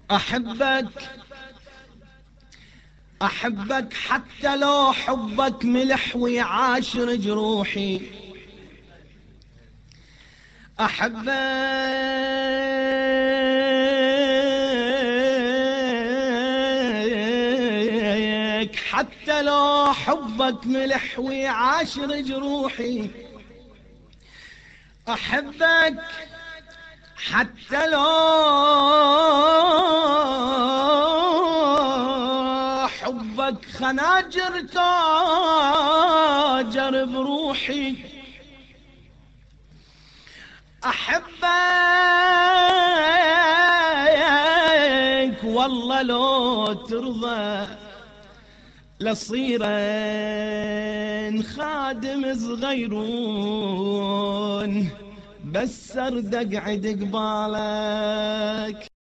أحبك أحبك حتى لو حبك ملح ويعاشر جروحي. أحبك حتى لو حبك ملح ويعاشر جروحي. أحبك حتى لو حبك خناجر تاجر بروحي. أحبك والله لو ترضى لصيرن خادم صغيرون، بس ارد اقعد قبالك.